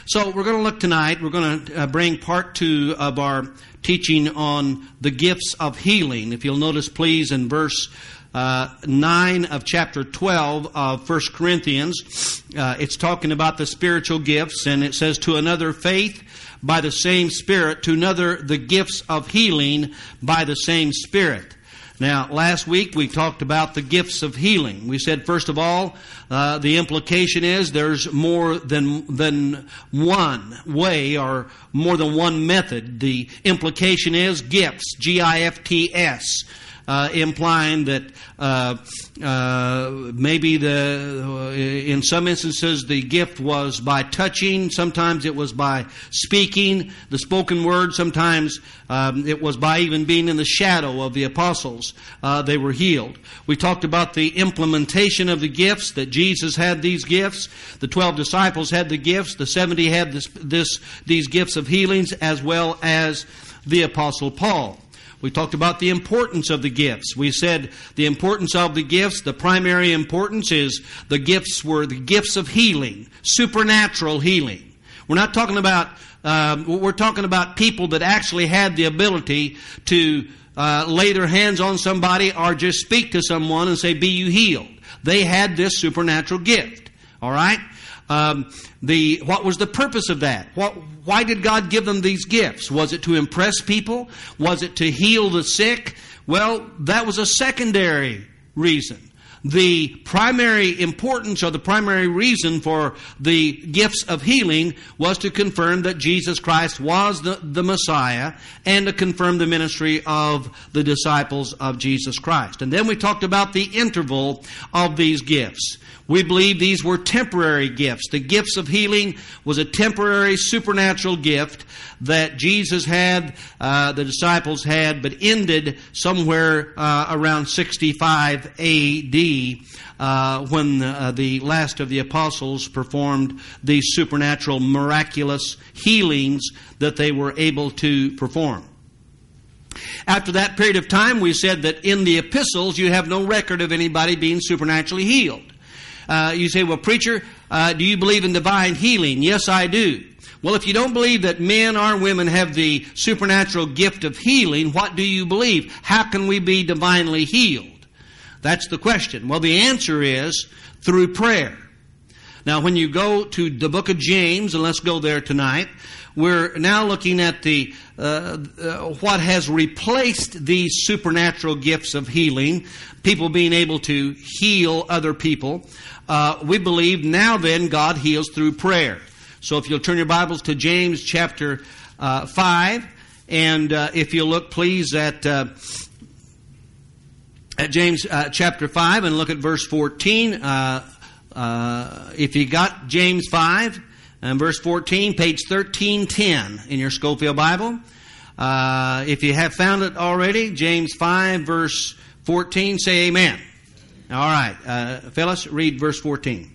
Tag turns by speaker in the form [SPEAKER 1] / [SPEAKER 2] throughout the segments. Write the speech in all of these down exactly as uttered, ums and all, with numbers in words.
[SPEAKER 1] So we're going to look tonight, we're going to uh, bring part two of our teaching on the gifts of healing. If you'll notice, please, in verse uh, nine of chapter twelve of First Corinthians, uh, it's talking about the spiritual gifts, and it says, to another faith by the same Spirit, to another the gifts of healing by the same Spirit. Now, last week we talked about the gifts of healing. We said, first of all, uh, the implication is there's more than than one way or more than one method. The implication is gifts, G I F T S, uh, implying that uh, uh, maybe the uh, in some instances the gift was by touching, sometimes it was by speaking the spoken word, sometimes um, it was by even being in the shadow of the apostles. Uh, they were healed. We talked about the implementation of the gifts, that Jesus had these gifts, the twelve disciples had the gifts, the seventy had this, this these gifts of healings, as well as the apostle Paul. We talked about the importance of the gifts. We said the importance of the gifts, the primary importance is the gifts were the gifts of healing, supernatural healing. We're not talking about, um, we're talking about people that actually had the ability to uh, lay their hands on somebody or just speak to someone and say, be you healed. They had this supernatural gift. All right? Um, the what was the purpose of that? What, why did God give them these gifts? Was it to impress people? Was it to heal the sick? Well, that was a secondary reason. The primary importance or the primary reason for the gifts of healing was to confirm that Jesus Christ was the, the Messiah and to confirm the ministry of the disciples of Jesus Christ. And then we talked about the interval of these gifts. We believe these were temporary gifts. The gifts of healing was a temporary supernatural gift that Jesus had, uh, the disciples had, but ended somewhere uh, around sixty-five A D uh, when uh, the last of the apostles performed these supernatural, miraculous healings that they were able to perform. After that period of time, we said that in the epistles you have no record of anybody being supernaturally healed. Uh, you say, well, preacher, uh, do you believe in divine healing? Yes, I do. Well, if you don't believe that men or women have the supernatural gift of healing, what do you believe? How can we be divinely healed? That's the question. Well, the answer is through prayer. Now, when you go to the book of James, and let's go there tonight, we're now looking at the uh, uh, what has replaced these supernatural gifts of healing, people being able to heal other people. Uh, we believe now then God heals through prayer. So if you'll turn your Bibles to James chapter uh, five, and uh, if you'll look please at uh, at James uh, chapter five and look at verse fourteen. Uh, uh, if you got James five and verse fourteen, page thirteen ten in your Scofield Bible. Uh, if you have found it already, James five verse fourteen, say amen. All right, uh, Phyllis, read verse fourteen.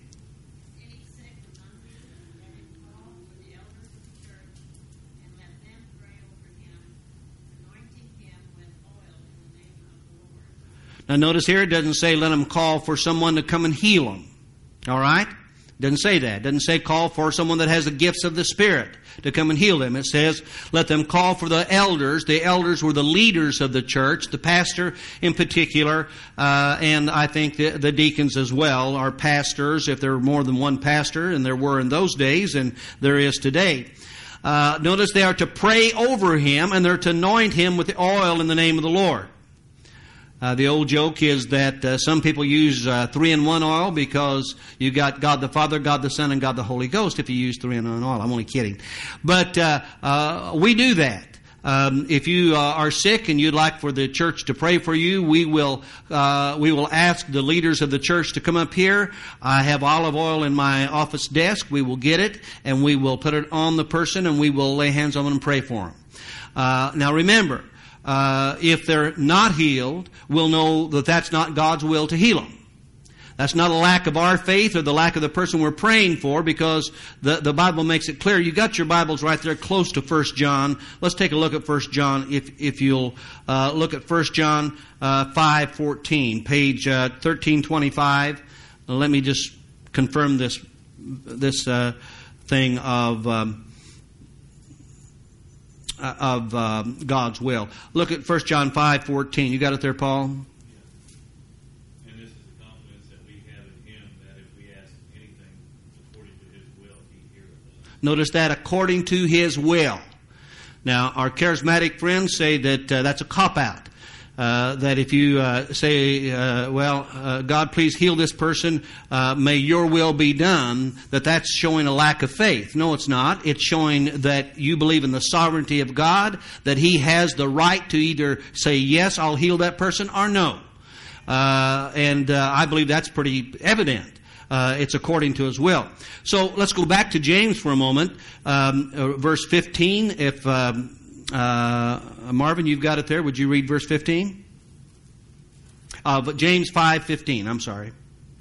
[SPEAKER 1] Now notice here, it doesn't say let them call for someone to come and heal them. All right? It doesn't say that. It doesn't say call for someone that has the gifts of the Spirit to come and heal them. It says let them call for the elders. The elders were the leaders of the church, the pastor in particular, uh, and I think the, the deacons as well are pastors, if there were more than one pastor, and there were in those days, and there is today. Uh, notice they are to pray over him, and they're to anoint him with the oil in the name of the Lord. Uh, the old joke is that uh, some people use uh, three-in-one oil because you got God the Father, God the Son, and God the Holy Ghost if you use three-in-one oil. I'm only kidding. But uh, uh, we do that. Um, if you uh, are sick and you'd like for the church to pray for you, we will uh, we will ask the leaders of the church to come up here. I have olive oil in my office desk. We will get it, and we will put it on the person, and we will lay hands on them and pray for them. Uh, now remember, Uh, if they're not healed, we'll know that that's not God's will to heal them. That's not a lack of our faith or the lack of the person we're praying for, because the, the Bible makes it clear. You got your Bibles right there close to First John. Let's take a look at First John, if if you'll uh, look at First John uh, five fourteen, page uh, thirteen twenty-five. Let me just confirm this this uh, thing of um, of uh, God's will. Look at First John five fourteen. You got it there, Paul?
[SPEAKER 2] And this is the confidence that we have in Him, that if we ask anything according to His will, He heareth us.
[SPEAKER 1] Notice that, according to His will. Now, our charismatic friends say that uh, that's a cop-out. Uh, that if you uh, say, uh, well, uh, God, please heal this person, uh, may your will be done, that that's showing a lack of faith. No, it's not. It's showing that you believe in the sovereignty of God, that He has the right to either say, yes, I'll heal that person, or no. Uh, and uh, I believe that's pretty evident. Uh, it's according to His will. So let's go back to James for a moment. Um, uh, verse fifteen, if... Um, Uh, Marvin, you've got it there. Would you read verse fifteen? Uh, but James five fifteen. I'm sorry.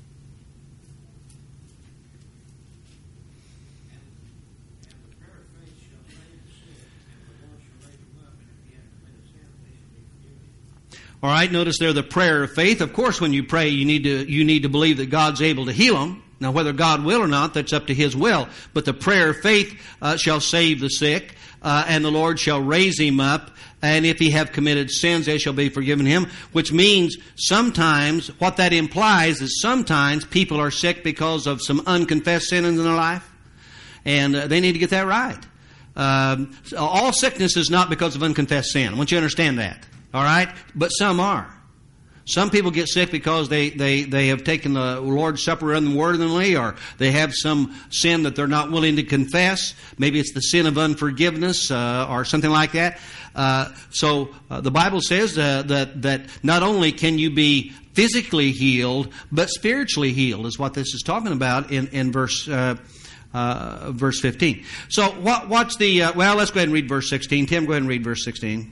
[SPEAKER 1] All right. Notice there the prayer of faith. Of course, when you pray, you need to you need to believe that God's able to heal them. Now, whether God will or not, that's up to His will. But the prayer of faith uh, shall save the sick. Uh, and the Lord shall raise him up, and if he have committed sins, they shall be forgiven him. Which means sometimes, what that implies is sometimes people are sick because of some unconfessed sin in their life, and uh, they need to get that right. Um, all sickness is not because of unconfessed sin. I want you to understand that. All right? But some are. Some people get sick because they, they, they have taken the Lord's Supper unworthily, or they have some sin that they're not willing to confess. Maybe it's the sin of unforgiveness uh, or something like that. Uh, so uh, the Bible says uh, that, that not only can you be physically healed, but spiritually healed is what this is talking about in, in verse uh, uh, verse fifteen. So what, what's the... Uh, well, let's go ahead and read verse sixteen. Tim, go ahead and read verse sixteen.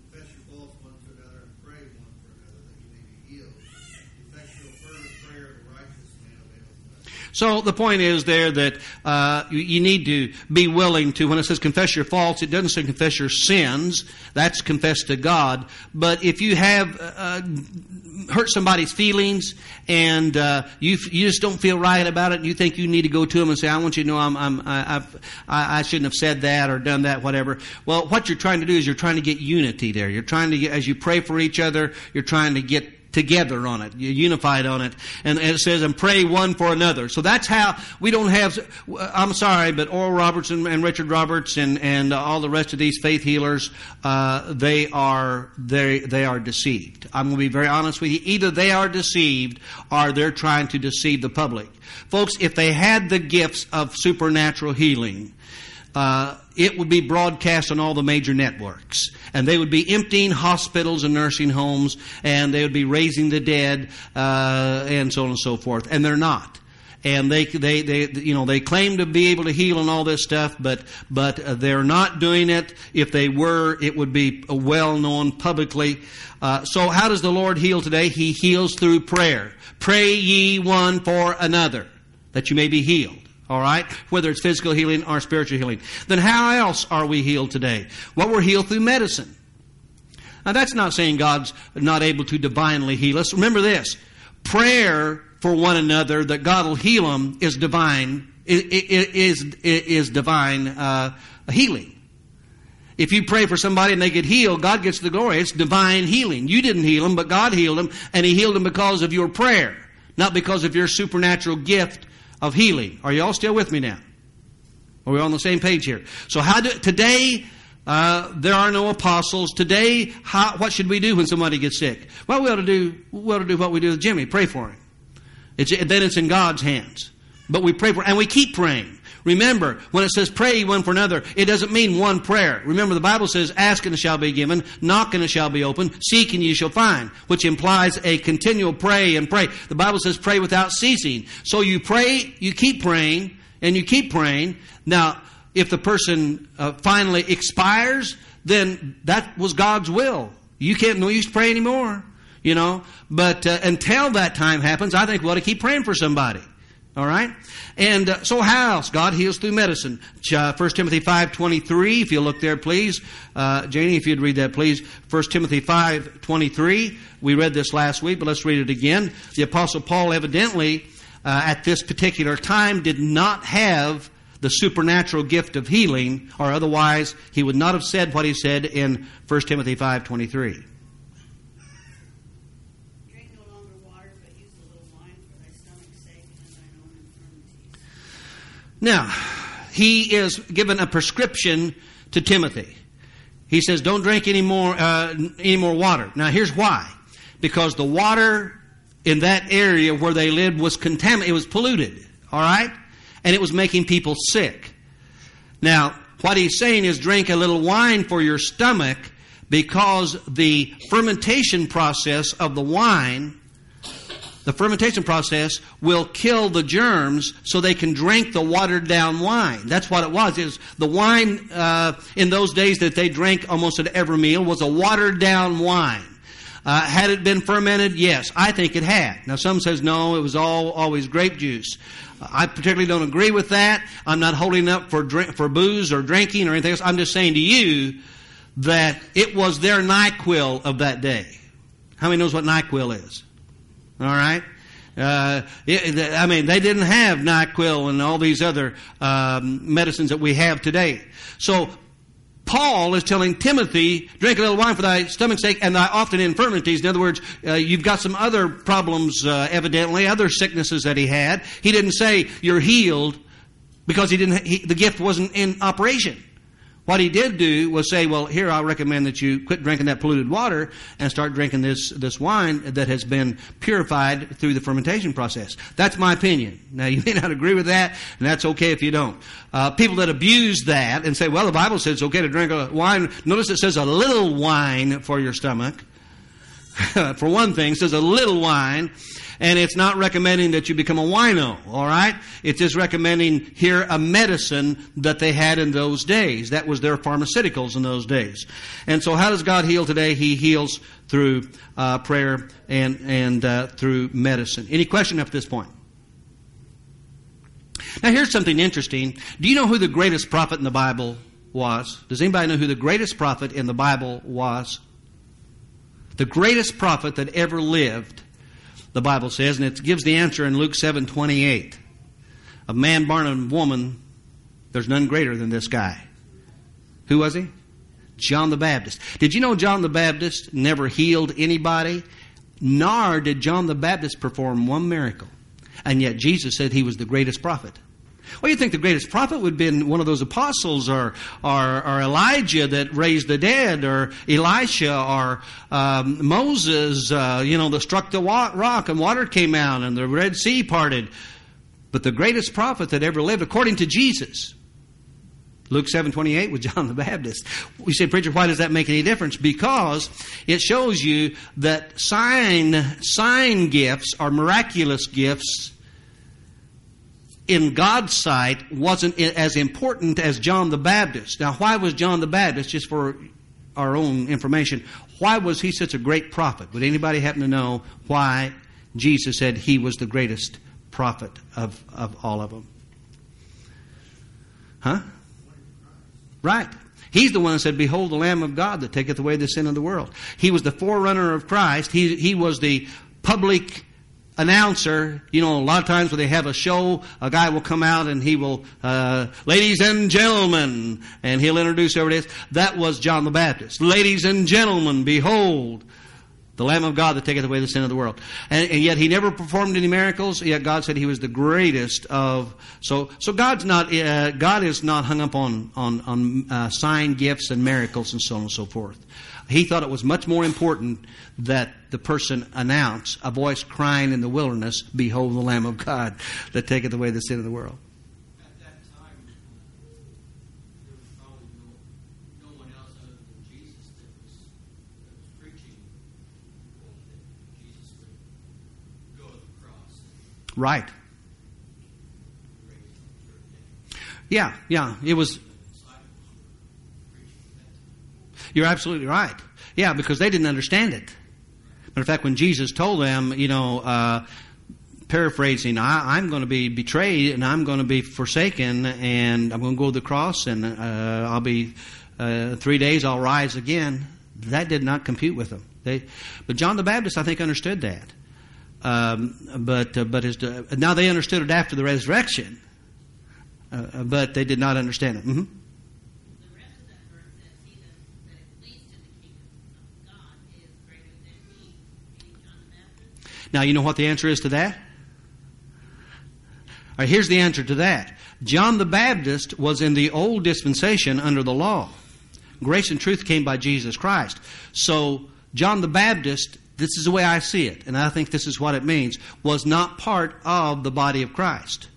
[SPEAKER 1] So the point is there that uh, you, you need to be willing to, when it says confess your faults, it doesn't say confess your sins. That's confess to God. But if you have uh, hurt somebody's feelings and uh, you you just don't feel right about it, and you think you need to go to them and say, I want you to know I'm, I'm, I, I've, I, I shouldn't have said that or done that, whatever. Well, what you're trying to do is you're trying to get unity there. You're trying to get, as you pray for each other, you're trying to get together on it. You're unified on it. And it says, and pray one for another. So that's how we don't have, I'm sorry, but Oral Roberts and, and Richard Roberts and, and all the rest of these faith healers, uh, they are, they, they are deceived. I'm going to be very honest with you. Either they are deceived or they're trying to deceive the public. Folks, if they had the gifts of supernatural healing, Uh, it would be broadcast on all the major networks. And they would be emptying hospitals and nursing homes, and they would be raising the dead, uh, and so on and so forth. And they're not. And they, they, they, you know, they claim to be able to heal and all this stuff, but, but uh, they're not doing it. If they were, it would be well known publicly. Uh, so how does the Lord heal today? He heals through prayer. Pray ye one for another, that you may be healed. All right? Whether it's physical healing or spiritual healing. Then how else are we healed today? Well, we're healed through medicine. Now, that's not saying God's not able to divinely heal us. Remember this. Prayer for one another that God will heal them is divine, is, is, is divine uh, healing. If you pray for somebody and they get healed, God gets the glory. It's divine healing. You didn't heal them, but God healed them, and He healed them because of your prayer, not because of your supernatural gift of healing. Are you all still with me now? Are we on the same page here? So how do, today, uh, there are no apostles. Today, how, what should we do when somebody gets sick? Well, we ought to do, we ought to do what we do with Jimmy. Pray for him. It's, then it's in God's hands. But we pray for, and we keep praying. Remember, when it says pray one for another, it doesn't mean one prayer. Remember, the Bible says, ask and it shall be given, knock and it shall be opened, seek and you shall find, which implies a continual pray and pray. The Bible says pray without ceasing. So you pray, you keep praying, and you keep praying. Now, if the person uh, finally expires, then that was God's will. You can't, no use to pray anymore, you know. But uh, until that time happens, I think we ought to keep praying for somebody. All right? And uh, so how else? God heals through medicine. Uh, First Timothy five twenty-three, if you'll look there, please. Uh, Janie, if you'd read that, please. First Timothy five twenty-three. We read this last week, but let's read it again. The Apostle Paul evidently, uh, at this particular time, did not have the supernatural gift of healing, or otherwise he would not have said what he said in First Timothy five twenty-three.
[SPEAKER 3] Drink no longer water, but use a little wine for thy stomach's sake and thine own infirmities.
[SPEAKER 1] Now, he is given a prescription to Timothy. He says, don't drink any more, uh, any more water. Now, here's why. Because the water in that area where they lived was contaminated. It was polluted. All right? And it was making people sick. Now, what he's saying is drink a little wine for your stomach, because the fermentation process of the wine, the fermentation process will kill the germs so they can drink the watered down wine. That's what it was. It was the wine uh, in those days that they drank almost at every meal was a watered down wine. Uh, had it been fermented? Yes, I think it had. Now, some says no, it was all always grape juice. I particularly don't agree with that. I'm not holding up for drink, for booze or drinking or anything else. I'm just saying to you that it was their NyQuil of that day. How many knows what NyQuil is? All right? Uh, it, I mean, they didn't have NyQuil and all these other um, medicines that we have today. So, Paul is telling Timothy, drink a little wine for thy stomach's sake and thy often infirmities. In other words, uh, you've got some other problems, uh, evidently, other sicknesses that he had. He didn't say you're healed because he didn't. He, the gift wasn't in operation. What he did do was say, well, here, I'll recommend that you quit drinking that polluted water and start drinking this, this wine that has been purified through the fermentation process. That's my opinion. Now, you may not agree with that, and that's okay if you don't. Uh, people that abuse that and say, well, the Bible says it's okay to drink a wine. Notice it says a little wine for your stomach. For one thing, it says a little wine. And it's not recommending that you become a wino, all right? It's just recommending here a medicine that they had in those days. That was their pharmaceuticals in those days. And so how does God heal today? He heals through uh, prayer and, and uh, through medicine. Any question up to this point? Now here's something interesting. Do you know who the greatest prophet in the Bible was? Does anybody know who the greatest prophet in the Bible was? The greatest prophet that ever lived, the Bible says, and it gives the answer in Luke seven twenty-eight. Of man born of woman, there's none greater than this guy. Who was he? John the Baptist. Did you know John the Baptist never healed anybody? Nor did John the Baptist perform one miracle. And yet Jesus said he was the greatest prophet. Well, you think the greatest prophet would have been one of those apostles, or or, or Elijah that raised the dead, or Elisha, or um, Moses, uh, you know, that struck the rock and water came out and the Red Sea parted. But the greatest prophet that ever lived, according to Jesus, Luke seven twenty-eight, was John the Baptist. We say, preacher, why does that make any difference? Because it shows you that sign sign gifts or miraculous gifts in God's sight wasn't as important as John the Baptist. Now, why was John the Baptist, just for our own information, why was he such a great prophet? Would anybody happen to know why Jesus said he was the greatest prophet of, of all of them? Huh? Right. He's the one that said, behold the Lamb of God that taketh away the sin of the world. He was the forerunner of Christ. He, he was the public announcer. You know, a lot of times when they have a show, a guy will come out and he will, uh, ladies and gentlemen, and he'll introduce whoever it is. That was John the Baptist. Ladies and gentlemen, behold the Lamb of God that taketh away the sin of the world. And, and yet he never performed any miracles. Yet God said he was the greatest of. So, so God's not. Uh, God is not hung up on on on uh, sign gifts and miracles and so on and so forth. He thought it was much more important that the person announce, a voice crying in the wilderness, behold the Lamb of God that taketh away the sin of the world.
[SPEAKER 4] At that time, there was probably no, no one else other than Jesus that was, that was preaching that Jesus would go to the cross.
[SPEAKER 1] Right. Yeah, yeah. It was. You're absolutely right. Yeah, because they didn't understand it. Matter of fact, when Jesus told them, you know, uh, paraphrasing, I, I'm going to be betrayed and I'm going to be forsaken and I'm going to go to the cross and uh, I'll be uh, three days I'll rise again. That did not compute with them. They, but John the Baptist, I think, understood that. Um, but uh, but his, uh, now they understood it after the resurrection. uh, but they did not understand it. Mm-hmm.
[SPEAKER 5] The rest of that verse says he that, that is least in the kingdom of God is greater than he, meaning John the Baptist.
[SPEAKER 1] Now, you know what the answer is to that? All right, here's the answer to that. John the Baptist was in the old dispensation under the law. Grace and truth came by Jesus Christ. So, John the Baptist, this is the way I see it, and I think this is what it means, was not part of the body of Christ.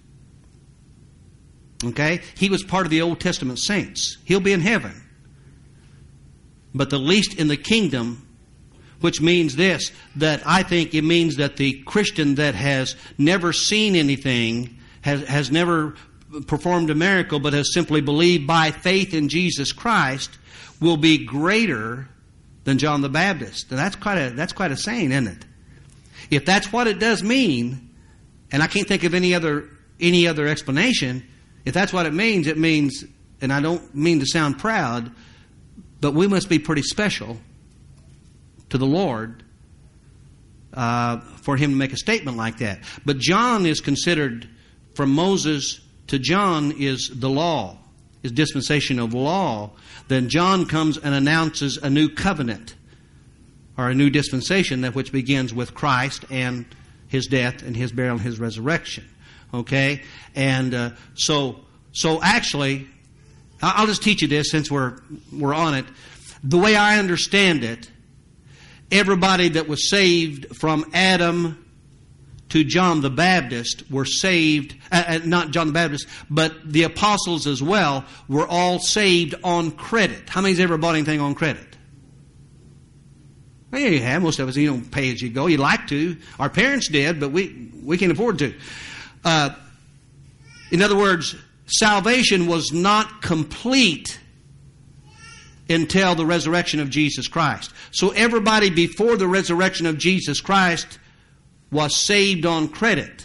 [SPEAKER 1] Okay? He was part of the Old Testament saints. He'll be in heaven. But the least in the kingdom, which means this, that I think it means that the Christian that has never seen anything, has, has never performed a miracle, but has simply believed by faith in Jesus Christ, will be greater than John the Baptist. And that's quite a that's quite a saying, isn't it? If that's what it does mean, and I can't think of any other any other explanation, if that's what it means, it means, and I don't mean to sound proud, but we must be pretty special to the Lord uh, for Him to make a statement like that. But John is considered, from Moses to John is the law, is dispensation of law. Then John comes and announces a new covenant, or a new dispensation, that which begins with Christ and His death and His burial and His resurrection. Okay? And uh, so so actually, I'll just teach you this since we're we're on it. The way I understand it, everybody that was saved from Adam to John the Baptist were saved, uh, not John the Baptist, but the apostles as well, were all saved on credit. How many's ever bought anything on credit? Well, yeah, you have. Most of us, you don't pay as you go. You like to. Our parents did, but we, we can't afford to. Uh, in other words, salvation was not complete until the resurrection of Jesus Christ. So everybody before the resurrection of Jesus Christ was saved on credit.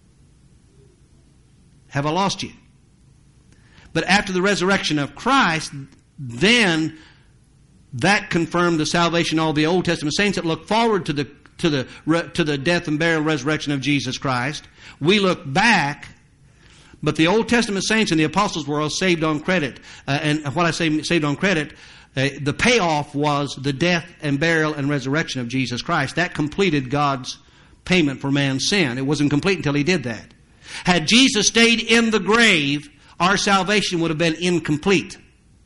[SPEAKER 1] Have I lost you? But after the resurrection of Christ, then that confirmed the salvation of all the Old Testament saints that look forward to the to the to the death and burial and resurrection of Jesus Christ. We look back, but the Old Testament saints and the apostles were all saved on credit. Uh, and what I say saved on credit, uh, the payoff was the death and burial and resurrection of Jesus Christ. That completed God's payment for man's sin. It wasn't complete until He did that. Had Jesus stayed in the grave, our salvation would have been incomplete.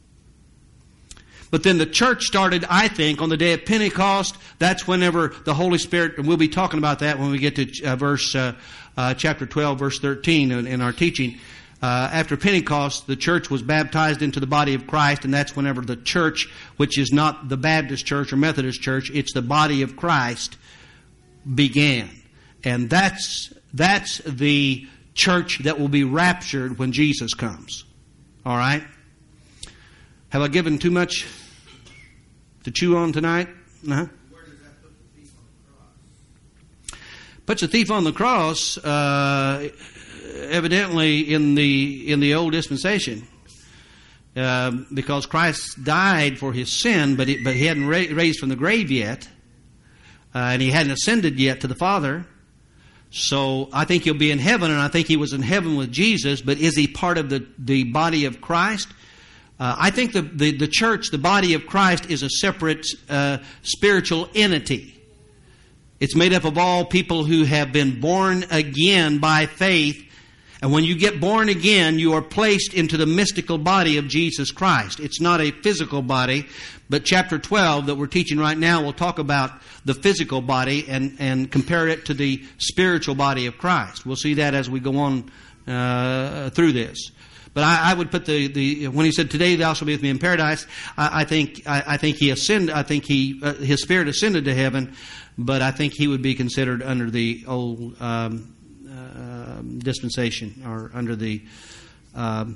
[SPEAKER 1] But then the church started, I think, on the day of Pentecost. That's whenever the Holy Spirit, and we'll be talking about that when we get to uh, verse uh, uh, chapter twelve, verse thirteen in, in our teaching. Uh, after Pentecost, the church was baptized into the body of Christ, and that's whenever the church, which is not the Baptist church or Methodist church, it's the body of Christ, began. And that's that's the church that will be raptured when Jesus comes. All right? Have I given too much to chew on tonight? Uh-huh.
[SPEAKER 4] Where does that put the thief on the cross?
[SPEAKER 1] Puts the thief on the cross, uh, evidently in the in the old dispensation, uh, because Christ died for his sin, but he, but he hadn't ra- raised from the grave yet. Uh, and he hadn't ascended yet to the Father. So I think he'll be in heaven, and I think he was in heaven with Jesus, but is he part of the, the body of Christ? Uh, I think the, the, the church, the body of Christ, is a separate uh, spiritual entity. It's made up of all people who have been born again by faith. And when you get born again, you are placed into the mystical body of Jesus Christ. It's not a physical body, but chapter twelve that we're teaching right now will talk about the physical body and, and compare it to the spiritual body of Christ. We'll see that as we go on uh, through this. But I, I would put the, the when he said, "Today thou shalt be with me in paradise," I, I think I, I think he ascended. I think he uh, his spirit ascended to heaven, but I think he would be considered under the old Um, Uh, dispensation, or under the um,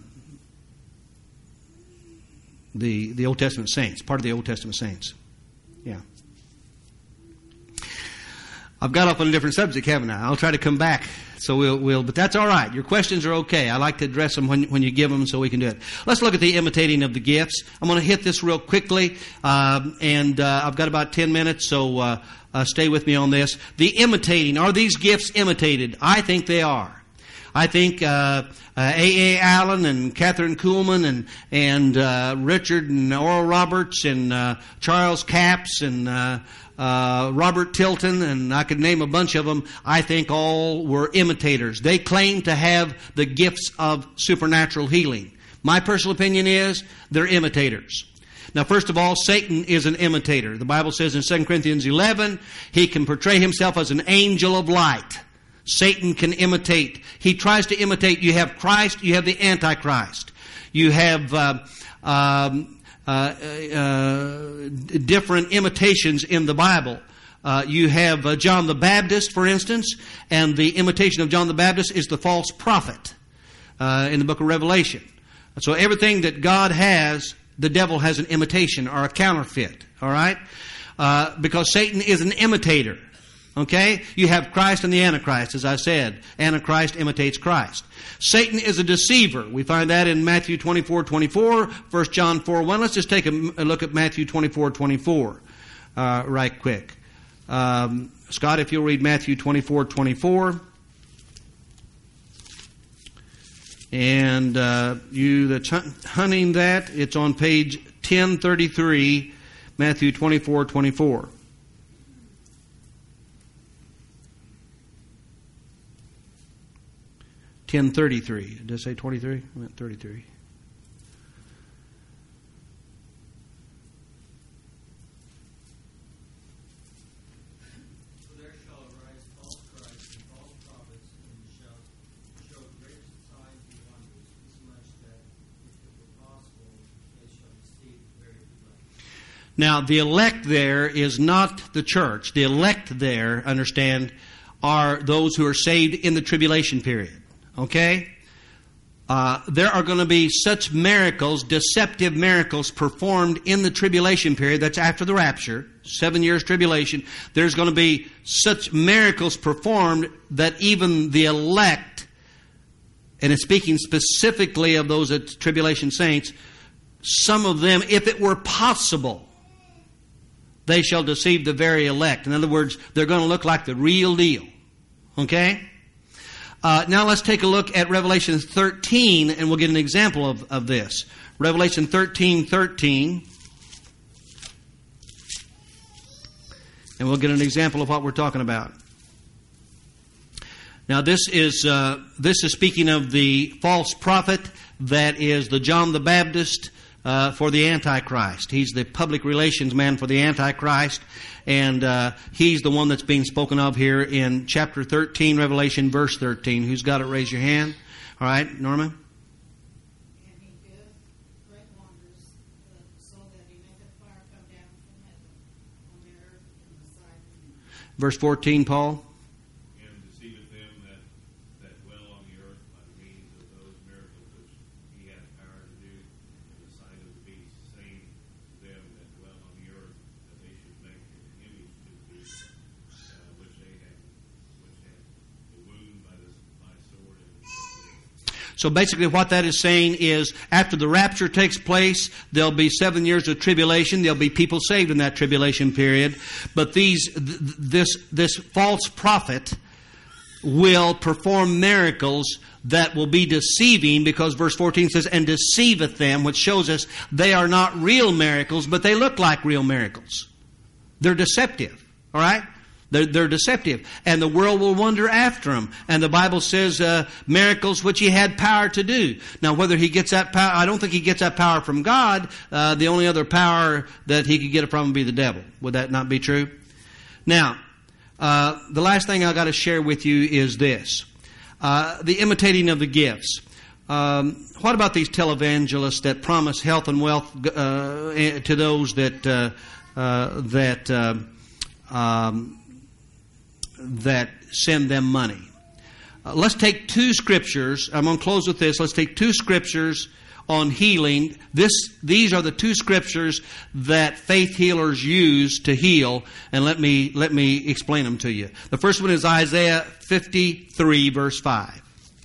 [SPEAKER 1] the the Old Testament saints, part of the Old Testament saints. Yeah, I've got off on a different subject, haven't I? I'll try to come back. So we'll, we'll, but that's all right. Your questions are okay. I like to address them when when you give them, so we can do it. Let's look at the imitating of the gifts. I'm going to hit this real quickly, um, and uh, I've got about ten minutes, so uh, uh, stay with me on this. The imitating, are these gifts imitated? I think they are. I think uh, uh, A A. Allen and Catherine Kuhlman and and uh, Richard and Oral Roberts and uh, Charles Capps and uh, uh, Robert Tilton, and I could name a bunch of them, I think all were imitators. They claimed to have the gifts of supernatural healing. My personal opinion is they're imitators. Now, first of all, Satan is an imitator. The Bible says in Second Corinthians eleven, he can portray himself as an angel of light. Satan can imitate. He tries to imitate. You have Christ, you have the Antichrist. You have uh, um, uh, uh, different imitations in the Bible. Uh, you have uh, John the Baptist, for instance, and the imitation of John the Baptist is the false prophet uh, in the book of Revelation. So everything that God has, the devil has an imitation or a counterfeit, all right? Uh, because Satan is an imitator. Okay? You have Christ and the Antichrist, as I said. Antichrist imitates Christ. Satan is a deceiver. We find that in Matthew twenty-four twenty-four, First John four one. Let's just take a, a look at Matthew twenty-four twenty-four uh, right quick. Um, Scott, if you'll read Matthew twenty-four twenty-four. And uh, you that's hunting that, it's on page ten thirty-three, Matthew twenty-four twenty-four. ten thirty-three. Did I say twenty-three? I meant thirty-three.
[SPEAKER 4] For there shall arise false Christs and false prophets, and shall show great signs and wonders, insomuch that, if it were possible, they shall deceive the very elect.
[SPEAKER 1] Now, the elect there is not the church. The elect there, understand, are those who are saved in the tribulation period. Okay? Uh, there are going to be such miracles, deceptive miracles performed in the tribulation period. That's after the rapture, seven years tribulation. There's going to be such miracles performed that even the elect, and it's speaking specifically of those at tribulation saints, some of them, if it were possible, they shall deceive the very elect. In other words, they're going to look like the real deal. Okay? Uh, now let's take a look at Revelation thirteen, and we'll get an example of, of this. Revelation thirteen thirteen. And we'll get an example of what we're talking about. Now this is uh, this is speaking of the false prophet that is the John the Baptist uh, for the Antichrist. He's the public relations man for the Antichrist. And uh, he's the one that's being spoken of here in chapter thirteen, Revelation, verse thirteen. Who's got it? Raise your hand. All right, Norma.
[SPEAKER 3] And he did great wonders, uh, so that he maketh fire come down from heaven on the earth and the side of the moon.
[SPEAKER 1] Verse fourteen, Paul.
[SPEAKER 2] And deceiveth them that, that dwell on the earth by the means of those miracles which he hath power to do in the sight of the beast, saying to them that dwell on the earth that they should make an image to the beast, uh, which they have, which have the wound by the by sword and
[SPEAKER 1] So basically what that is saying is after the rapture takes place, there'll be seven years of tribulation. There'll be people saved in that tribulation period. But these, th- this, this false prophet will perform miracles that will be deceiving, because verse fourteen says, and deceiveth them, which shows us they are not real miracles, but they look like real miracles. They're deceptive. All right? They're, they're deceptive. And the world will wonder after them. And the Bible says uh, miracles which he had power to do. Now, whether he gets that power, I don't think he gets that power from God. Uh, the only other power that he could get it from would be the devil. Would that not be true? Now, uh, the last thing I've got to share with you is this. Uh, the imitating of the gifts. Um, what about these televangelists that promise health and wealth uh, to those that uh, uh, that uh, um, that send them money? Uh, let's take two scriptures. I'm going to close with this. Let's take two scriptures on healing. This, these are the two scriptures that faith healers use to heal, and let me let me explain them to you. The first one is Isaiah fifty-three, verse five.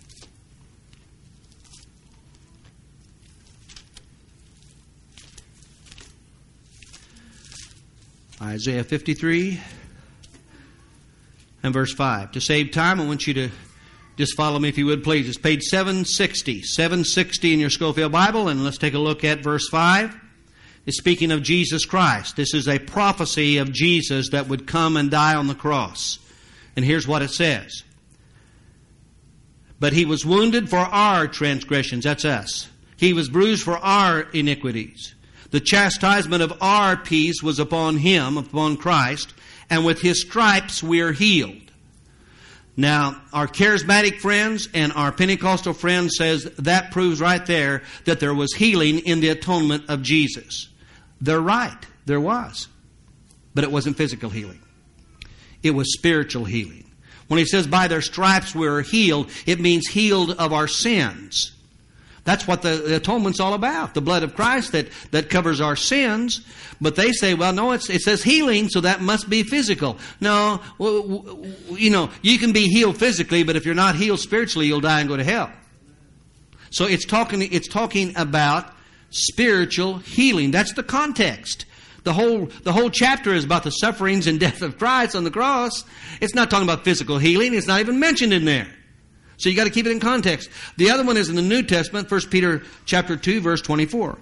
[SPEAKER 1] Isaiah fifty-three and verse five. To save time, I want you to Just follow me if you would, please. It's page seven sixty. seven sixty in your Scofield Bible, and let's take a look at verse five. It's speaking of Jesus Christ. This is a prophecy of Jesus that would come and die on the cross. And here's what it says. But he was wounded for our transgressions. That's us. He was bruised for our iniquities. The chastisement of our peace was upon him, upon Christ, and with his stripes we are healed. Now, our charismatic friends and our Pentecostal friends says that proves right there that there was healing in the atonement of Jesus. They're right. There was. But it wasn't physical healing. It was spiritual healing. When he says by their stripes we are healed, it means healed of our sins. That's what the, the atonement's all about. The blood of Christ that, that covers our sins. But they say, well, no, it's, it says healing, so that must be physical. No, w- w- you know, you can be healed physically, but if you're not healed spiritually, you'll die and go to hell. So it's talking, it's talking about spiritual healing. That's the context. The whole, the whole chapter is about the sufferings and death of Christ on the cross. It's not talking about physical healing. It's not even mentioned in there. So you got to keep it in context. The other one is in the New Testament, First Peter chapter two, verse twenty-four.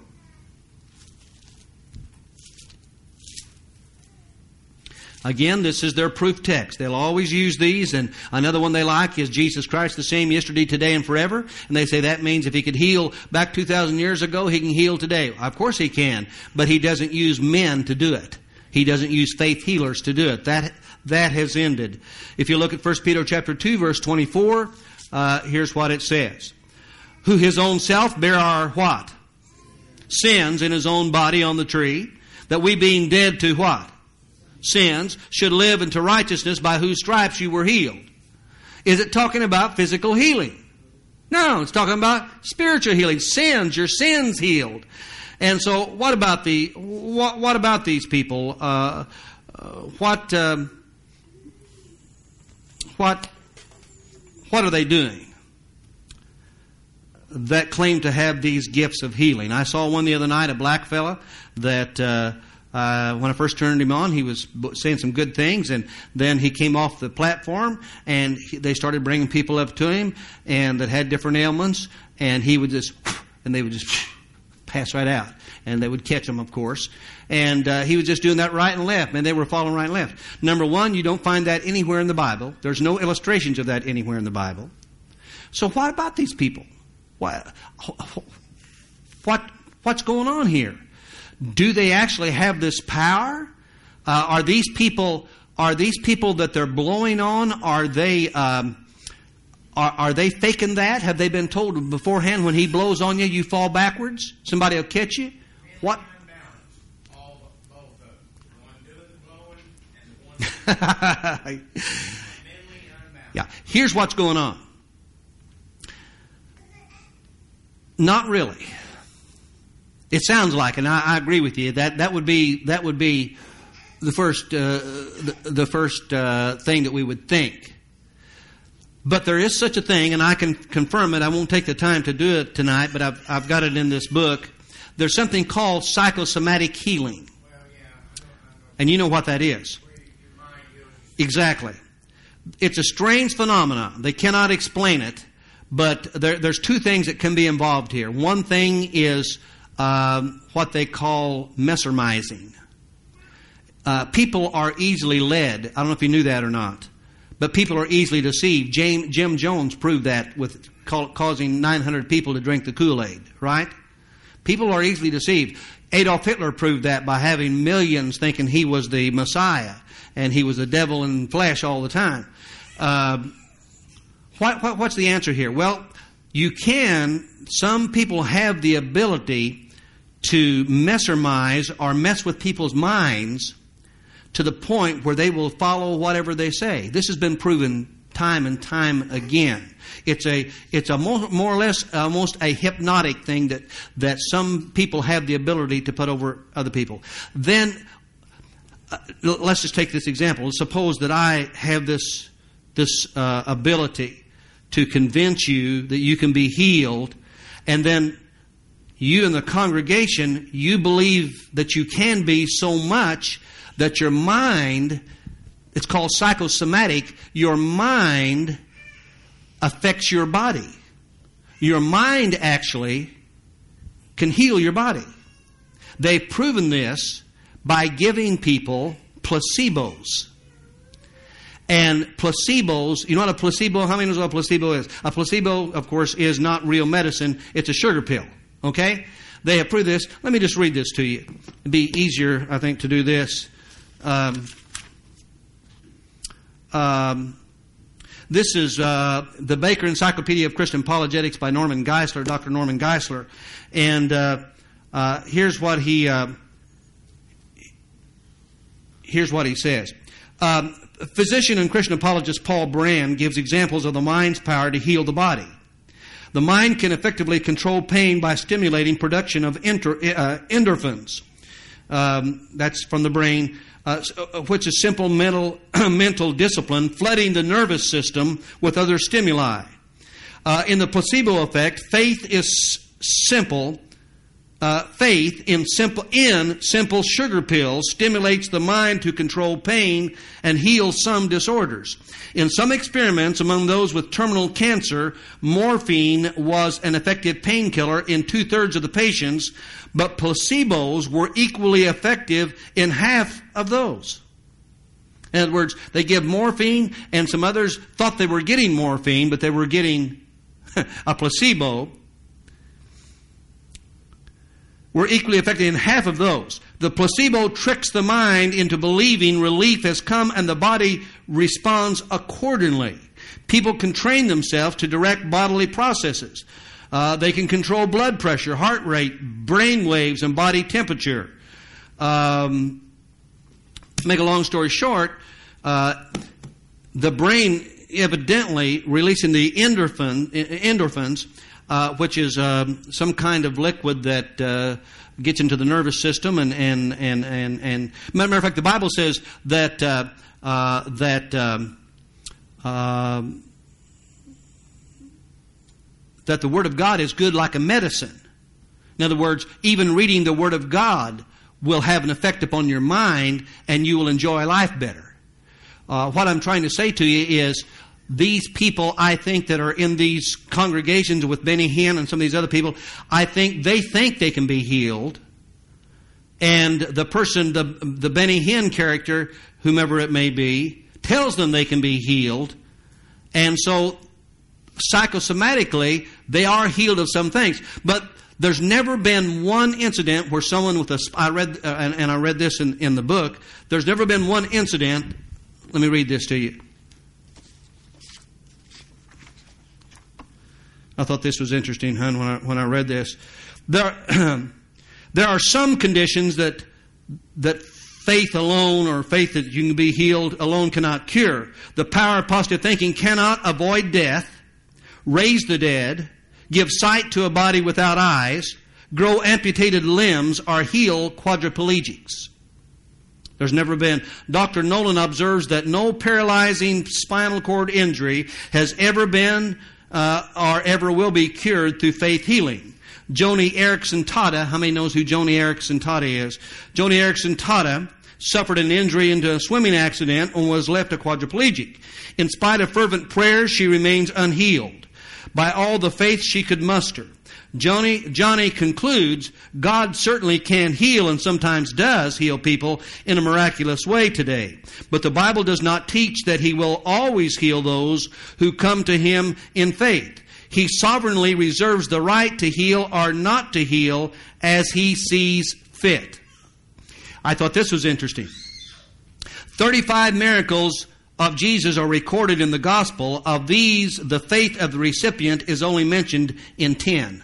[SPEAKER 1] Again, this is their proof text. They'll always use these, and another one they like is Jesus Christ the same yesterday, today, and forever. And they say that means if he could heal back two thousand years ago, he can heal today. Of course he can, but he doesn't use men to do it. He doesn't use faith healers to do it. That that has ended. If you look at First Peter chapter two, verse twenty-four, uh, here's what it says. Who his own self bare our what? Sins in his own body on the tree, that we being dead to what? Sins, should live into righteousness, by whose stripes you were healed. Is it talking about physical healing? No, it's talking about spiritual healing. Sins, your sins healed. And so, what about the what, what about these people? Uh, uh, what um, what what are they doing that claim to have these gifts of healing? I saw one the other night, a black fella that. Uh, Uh, when I first turned him on, he was saying some good things, and then he came off the platform, and he, they started bringing people up to him, and that had different ailments, and he would just, and they would just pass right out, and they would catch him, of course, and uh, he was just doing that right and left, and they were following right and left. Number one, you don't find that anywhere in the Bible. There's no illustrations of that anywhere in the Bible. So what about these people? What, what, what's going on here? Do they actually have this power? Uh, are these people are these people that they're blowing on? Are they um, are, are they faking that? Have they been told beforehand when he blows on you, you fall backwards? Somebody will catch you. What?
[SPEAKER 6] All both of them. The one doing the blowing and the one mentally unbalanced.
[SPEAKER 1] Yeah. Here's what's going on. Not really. It sounds like, and I, I agree with you, that that would be that would be the first uh, the, the first uh, thing that we would think. But there is such a thing, and I can confirm it. I won't take the time to do it tonight, but I've I've got it in this book. There's something called psychosomatic healing,
[SPEAKER 6] Well, yeah, I know, I know.
[SPEAKER 1] and you know what that is.
[SPEAKER 6] Where your mind goes.
[SPEAKER 1] Exactly. It's a strange phenomenon. They cannot explain it, but there, there's two things that can be involved here. One thing is Um, what they call mesmerizing. Uh, people are easily led. I don't know if you knew that or not, but people are easily deceived. James, Jim Jones proved that with ca- causing nine hundred people to drink the Kool-Aid, right? People are easily deceived. Adolf Hitler proved that by having millions thinking he was the Messiah and he was the devil in flesh all the time. Uh, what, what, what's the answer here? Well, you can, some people have the ability to mesmerize or mess with people's minds to the point where they will follow whatever they say. This has been proven time and time again. It's a it's a more, more or less almost a hypnotic thing that that some people have the ability to put over other people. Then uh, let's just take this example. Suppose that I have this this uh, ability to convince you that you can be healed, and then you in the congregation, you believe that you can be so much that your mind, it's called psychosomatic, your mind affects your body. Your mind actually can heal your body. They've proven this by giving people placebos. And placebos, you know what a placebo, how many knows what a placebo is? A placebo, of course, is not real medicine. It's a sugar pill. Okay? They have proved this. Let me just read this to you. It'd be easier, I think, to do this. Um, um, this is uh, the Baker Encyclopedia of Christian Apologetics by Norman Geisler, Doctor Norman Geisler. And uh, uh, here's what he uh, here's what he says. Um, physician and Christian apologist Paul Brand gives examples of the mind's power to heal the body. The mind can effectively control pain by stimulating production of inter, uh, endorphins. Um, that's from the brain, uh, which is simple mental mental discipline, flooding the nervous system with other stimuli. Uh, in the placebo effect, faith is simple. Uh, faith in simple in simple sugar pills stimulates the mind to control pain and heal some disorders. In some experiments among those with terminal cancer, morphine was an effective painkiller in two-thirds of the patients, but placebos were equally effective in half of those. In other words, they give morphine, and some others thought they were getting morphine, but they were getting a placebo. Were equally effective in half of those. The placebo tricks the mind into believing relief has come and the body responds accordingly. People can train themselves to direct bodily processes. Uh, they can control blood pressure, heart rate, brain waves, and body temperature. Um, make a long story short, uh, the brain evidently releasing the endorphin, endorphins, Uh, which is um, some kind of liquid that uh, gets into the nervous system, and and and and, and matter of fact, the Bible says that uh, uh, that um, uh, that the Word of God is good like a medicine. In other words, even reading the Word of God will have an effect upon your mind, and you will enjoy life better. Uh, what I'm trying to say to you is, these people, I think, that are in these congregations with Benny Hinn and some of these other people, I think they think they can be healed. And the person, the, the Benny Hinn character, whomever it may be, tells them they can be healed. And so, psychosomatically, they are healed of some things. But there's never been one incident where someone with a, I read, uh, and, and I read this in, in the book, there's never been one incident. Let me read this to you. I thought this was interesting, hon, when I, when I read this. There, there are some conditions that that faith alone, or faith that you can be healed alone, cannot cure. The power of positive thinking cannot avoid death, raise the dead, give sight to a body without eyes, grow amputated limbs, or heal quadriplegics. There's never been. Doctor Nolan observes that no paralyzing spinal cord injury has ever been Uh, or ever will be cured through faith healing. Joni Eareckson Tada, how many knows who Joni Eareckson Tada is? Joni Eareckson Tada suffered an injury into a swimming accident and was left a quadriplegic. In spite of fervent prayers, she remains unhealed by all the faith she could muster. Johnny, Johnny concludes, God certainly can heal and sometimes does heal people in a miraculous way today. But the Bible does not teach that He will always heal those who come to Him in faith. He sovereignly reserves the right to heal or not to heal as He sees fit. I thought this was interesting. thirty-five miracles of Jesus are recorded in the Gospel. Of these, the faith of the recipient is only mentioned in ten.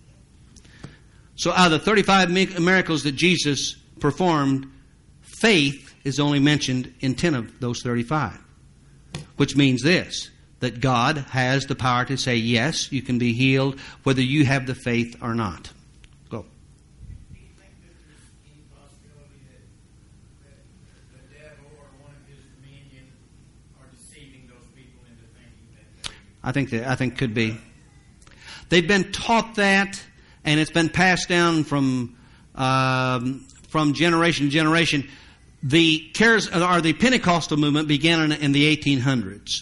[SPEAKER 1] So out of the thirty-five miracles that Jesus performed, faith is only mentioned in ten of those thirty-five. Which means this, that God has the power to say, yes, you can be healed, whether you have the faith or not. Go.
[SPEAKER 6] Do you think that there's any possibility that, that the devil or one of his minions are deceiving those people into thinking that they...
[SPEAKER 1] I think that, I think could be. They've been taught that, and it's been passed down from um, from generation to generation. The cares or the Pentecostal movement began in, in the eighteen hundreds,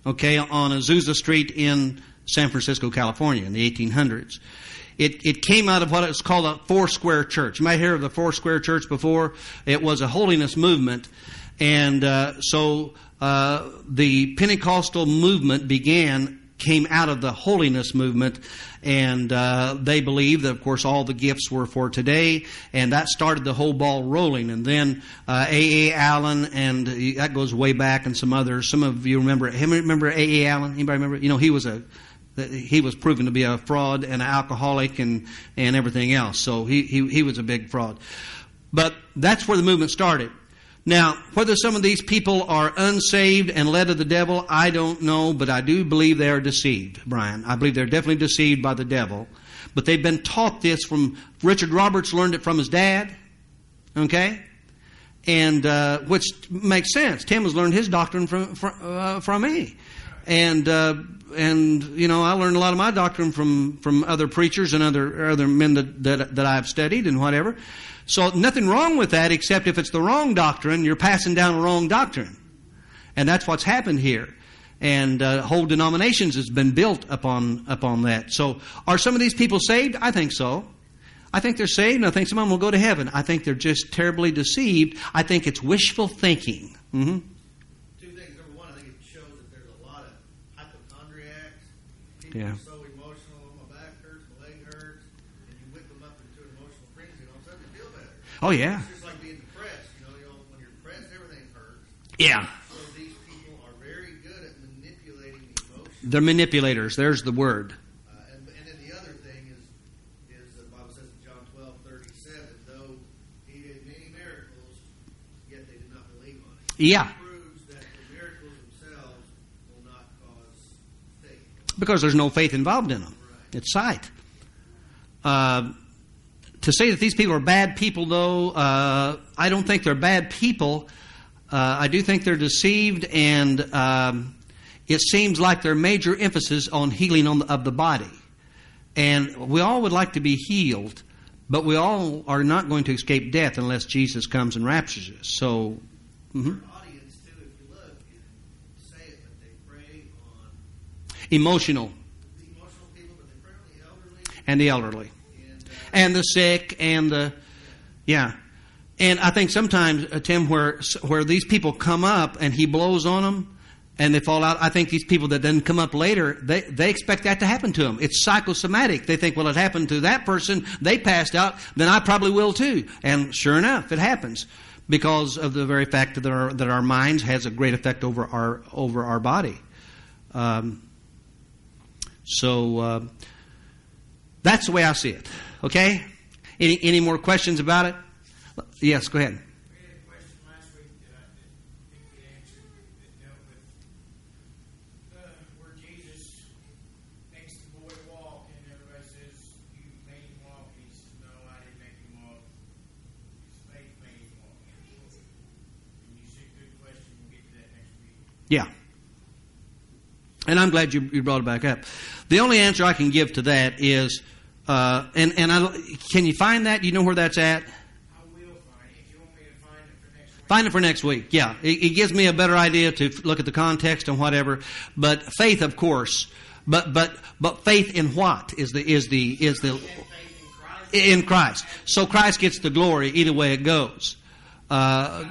[SPEAKER 1] okay, on Azusa Street in San Francisco, California in the eighteen hundreds. It, it came out of what is called a Four-Square Church. You might hear of the Four-Square Church before. It was a holiness movement. And uh, so uh, the Pentecostal movement began, came out of the holiness movement. And uh, they believed that, of course, all the gifts were for today. And that started the whole ball rolling. And then uh, A A. Allen, and that goes way back, and some others. Some of you remember him. Remember A A. Allen? Anybody remember? You know, he was a... He was proven to be a fraud and an alcoholic and, and everything else. So he, he, he was a big fraud. But that's where the movement started. Now, whether some of these people are unsaved and led of the devil, I don't know, but I do believe they are deceived, Brian. I believe they're definitely deceived by the devil. But they've been taught this from, Richard Roberts learned it from his dad, okay? And, uh, which makes sense. Tim has learned his doctrine from, from, uh, from me. And, uh, and, you know, I learned a lot of my doctrine from, from other preachers and other, other men that, that, that I've studied and whatever. So nothing wrong with that, except if it's the wrong doctrine, you're passing down a wrong doctrine. And that's what's happened here. And, uh, whole denominations has been built upon, upon that. So are some of these people saved? I think so. I think they're saved, and I think some of them will go to heaven. I think they're just terribly deceived. I think it's wishful thinking. Mm-hmm.
[SPEAKER 6] Yeah.
[SPEAKER 1] Yeah.
[SPEAKER 6] So emotional, my back hurts, my leg hurts, and you whip them up into an emotional frenzy, and all of a sudden they feel better.
[SPEAKER 1] Oh, yeah.
[SPEAKER 6] It's just like being depressed. You know, you know, when you're depressed, everything hurts.
[SPEAKER 1] Yeah.
[SPEAKER 6] So these people are very good at manipulating the emotions.
[SPEAKER 1] They're manipulators. There's the word.
[SPEAKER 6] Uh, and, and then the other thing is, is the Bible says in John twelve thirty-seven, though he did many miracles, yet they did not believe on it.
[SPEAKER 1] Yeah. Because there's no faith involved in them. It's sight. Uh, to say that these people are bad people, though, uh, I don't think they're bad people. Uh, I do think they're deceived, and um, it seems like their major emphasis on healing on the, of the body. And we all would like to be healed, but we all are not going to escape death unless Jesus comes and raptures us. So, mm-hmm. Emotional.
[SPEAKER 6] The emotional people, but they pray on the elderly.
[SPEAKER 1] And the elderly.
[SPEAKER 6] And, uh,
[SPEAKER 1] and the sick and the, yeah. And I think sometimes, uh, Tim, where where these people come up and he blows on them and they fall out, I think these people that then come up later, they, they expect that to happen to them. It's psychosomatic. They think, well, it happened to that person. They passed out. Then I probably will too. And sure enough, it happens. Because of the very fact that our, that our minds has a great effect over our, over our body. Um, So uh, that's the way I see it. Okay? Any any more questions about it? Yes, go ahead.
[SPEAKER 6] We had a question last week that I think we answered that dealt with uh, where Jesus makes the boy walk, and everybody says, "You made him walk." And he says, "No, I didn't make him walk. His faith made him walk." And you said, "Good question. We'll get to that next week."
[SPEAKER 1] Yeah. And I'm glad you, you brought it back up. The only answer I can give to that is, uh, and and I, can you find that? You know where that's at?
[SPEAKER 6] I will find it. If you want me to find it for next week.
[SPEAKER 1] Find it for next week. Yeah, it, it gives me a better idea to look at the context and whatever. But faith, of course. But but but faith in what is the is the is the in Christ. So Christ gets the glory either way it goes. Uh,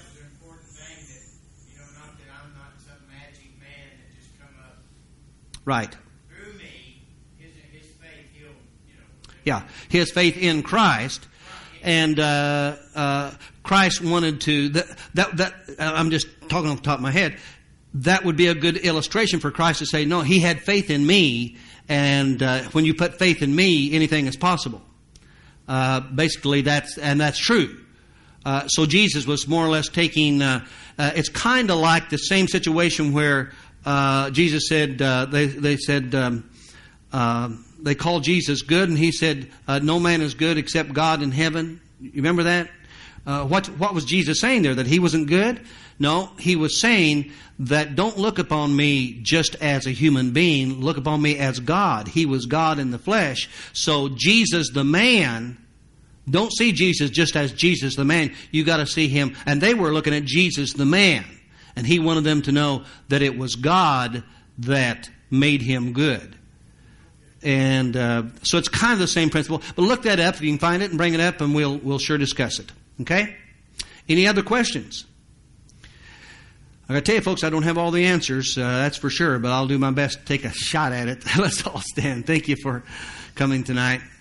[SPEAKER 1] Right.
[SPEAKER 6] Through me, his, his faith, he'll, you know.
[SPEAKER 1] Yeah, his faith in Christ, and uh, uh, Christ wanted to. That that, that uh, I'm just talking off the top of my head. That would be a good illustration for Christ to say, "No, he had faith in me, and uh, when you put faith in me, anything is possible." Uh, basically, that's and that's true. Uh, so Jesus was more or less taking. Uh, uh, it's kind of like the same situation where. Uh, Jesus said, uh, they, they said, um, uh, they called Jesus good, and he said, uh, no man is good except God in heaven. You remember that? Uh, what, what was Jesus saying there? That he wasn't good? No, he was saying that don't look upon me just as a human being, look upon me as God. He was God in the flesh. So Jesus the man, don't see Jesus just as Jesus the man. You got to see him, and they were looking at Jesus the man. And he wanted them to know that it was God that made him good. And uh, so it's kind of the same principle. But look that up if you can find it and bring it up, and we'll we'll sure discuss it. Okay? Any other questions? I got to tell you, folks, I don't have all the answers. Uh, that's for sure. But I'll do my best to take a shot at it. Let's all stand. Thank you for coming tonight.